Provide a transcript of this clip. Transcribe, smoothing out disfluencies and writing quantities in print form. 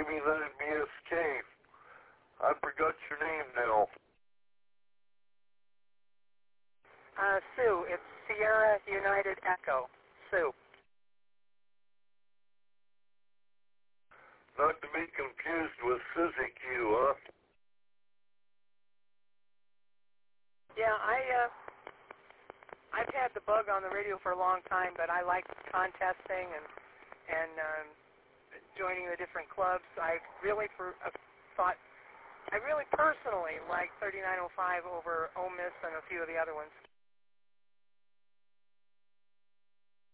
maybe that'd be Escape. I forgot your name now. Sue. It's Sierra United Echo. Sue. Not to be confused with Suzy Q, huh? Yeah, I've had the bug on the radio for a long time, but I like contesting and joining the different clubs. I really personally like 3905 over Ole Miss and a few of the other ones.